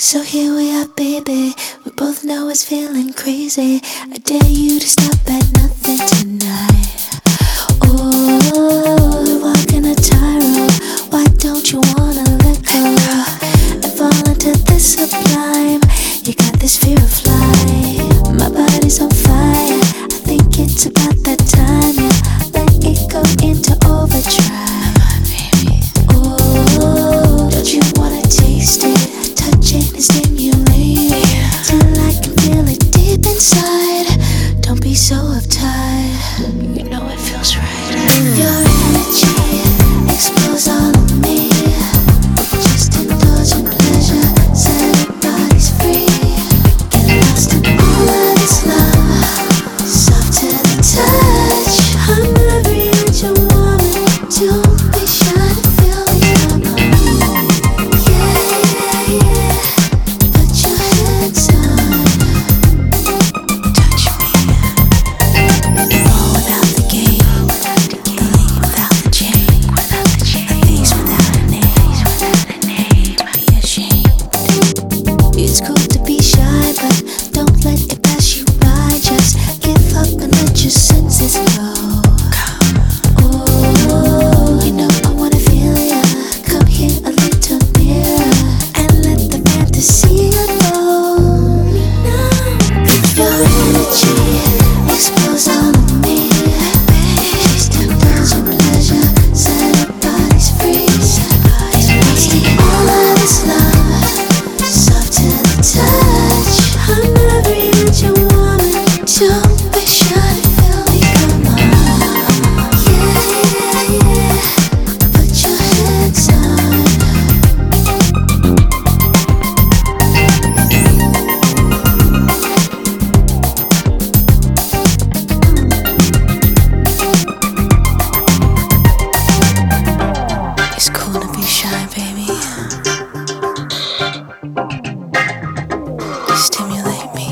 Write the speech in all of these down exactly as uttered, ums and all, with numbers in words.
So here we are, baby. We both know it's feeling crazy. I dare you to stop at nothing tonight. Oh, we're walking a tightrope. Why don't you wanna let go and fall into this sublime? You got this fear of flying. My body's on fire. I think it's about that time. Yeah, let it go into overdrive. Oh, don't you wanna taste it? Touch it and stimulate it till I can feel it deep inside. Don't be so uptight. You know it feels right. Your energy explodes all of me. Just indulge in pleasure. Set our bodies free. Get lost in all of this love. Soft to the touch. I'm every inch a woman. Don't be shy to feel the come. Yeah, yeah, yeah. Put your hands on. Touch me. Roll without the game. The link without the chain. A face without a name. Don't be ashamed. It's cool to be shy, but don't let it pass you by. Just give up and let your senses go. Oh, you know I wanna feel ya. Come here a little nearer and let the fantasy unfold. Now, your energy explodes all of me. Just indulge in pleasure. Set our bodies free. Lost in all of this love. Soft to the touch. I'm every inch a woman. Don't be shy to feel me, come on. Yeah, yeah, yeah. Put your hands on. It's cool to be shy, baby. Stimulate me.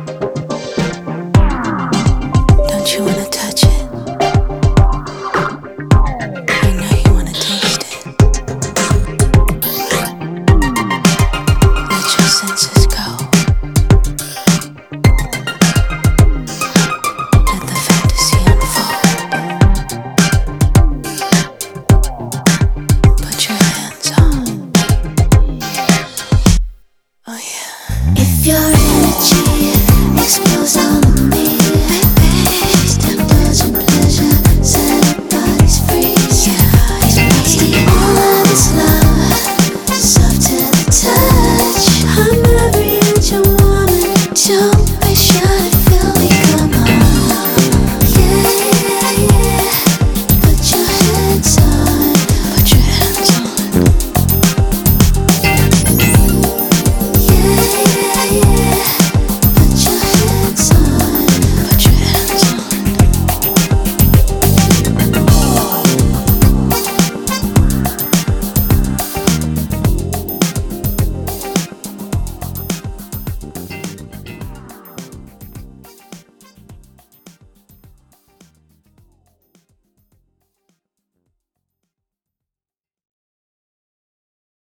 Don't you wanna touch it? I know you wanna taste it. Let your senses go. Let the fantasy unfold. Put your hands on. Oh yeah. If your energy